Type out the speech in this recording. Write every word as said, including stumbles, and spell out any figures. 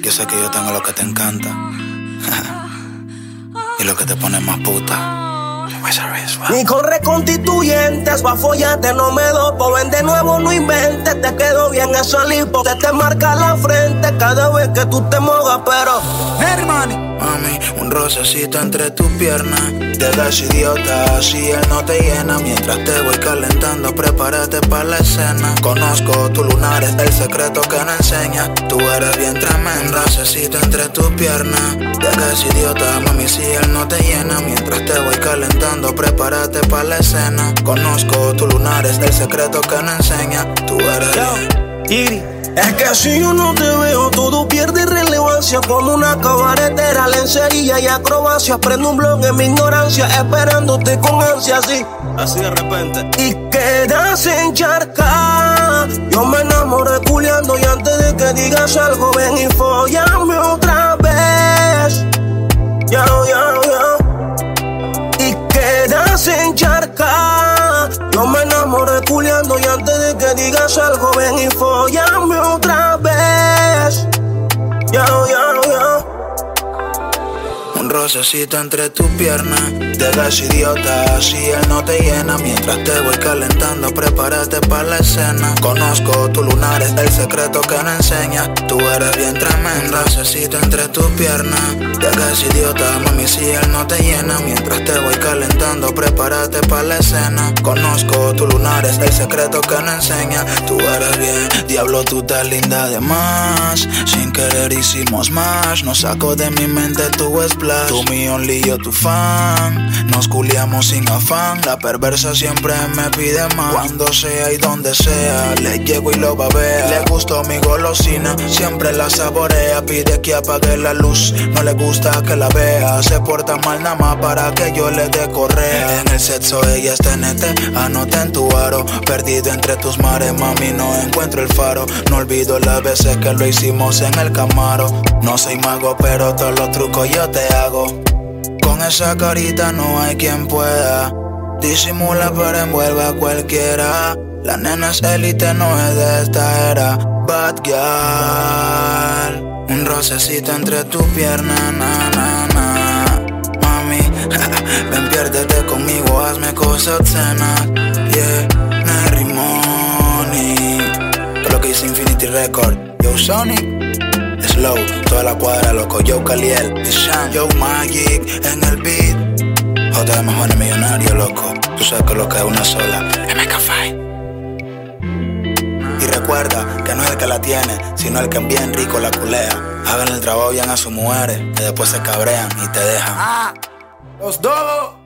Yo sé que yo tengo lo que te encanta y lo que te pone más puta. Ni corre constituyentes, va a follarte, no me dopo. Ven de nuevo, no inventes, te quedó bien ese lipo. Se te marca la frente cada vez que tú te mojas, pero Hermano, mami, un rocecito entre tus piernas. Te das idiota, si él no te llena. Mientras te voy calentando, prepárate para la escena. Conozco tus lunares, el secreto que no enseña. Tú eres bien tremendo, rocecito entre tus piernas. Te das idiota, mami, si él no te llena. Mientras te voy calentando, prepárate para la escena. Conozco tus lunares, el secreto que no enseña. Tú eres bien. Iri. Es que si yo no te veo, todo pierde relevancia. Como una cabaretera, lencería y acrobacia. Prendo un blog en mi ignorancia, esperándote con ansia, así, así de repente. Y quedas encharcada. Yo me enamoré culiando y antes de que digas algo, ven y follame otra vez. Ya, ya, ya. Y quedas encharcada. Yo me enamoré culiando y antes de que digas algo, ven y follame otra vez. Ya, ya, ya. Un rocecito entre tus piernas. Te das idiota, si él no te llena. Mientras te voy calentando, prepárate para la escena. Conozco tus lunares, el secreto que no enseña. Tú eres bien tremenda, rocecito entre tus piernas. Te das idiota, mami, si él no te llena. Mientras te voy calentando, prepárate para la escena. Conozco tus lunares, el secreto que no enseña. Tú eres bien, diablo, tú estás linda de más. Sin querer hicimos más. No saco de mi mente tu splash. Tú mi only, yo tu fan. Nos culiamos sin afán. La perversa siempre me pide más. Cuando sea y donde sea, le llego y lo babea. Le gustó mi golosina, siempre la saborea. Pide que apague la luz, no le gusta que la vea. Se porta mal nada más para que yo le dé correa. En el sexo ella es T N T, anota en tu aro. Perdido entre tus mares, mami, no encuentro el faro. No olvido las veces que lo hicimos en el Camaro. No soy mago, pero todos los trucos yo te hago. Con esa carita no hay quien pueda. Disimula pero envuelve a cualquiera. La nena es élite, no es de esta era. Bad girl. Un rocecito entre tus piernas, na, na, na. Mami, ven piérdete conmigo, hazme cosas obscenas. Yeah, Mary Money. Todo lo que hice Infinity Record. Yo Sonic, Slow, toda la cuadra, loco, yo Caliel, Bishan, yo Magic, en el beat. J M Jóvenes Millonarios, loco. Tú sabes que lo que es una sola, M K cinco. Y recuerda que no es el que la tiene, sino el que bien rico la culea. Hagan el trabajo bien a sus mujeres, que después se cabrean y te dejan. Ah, los dos.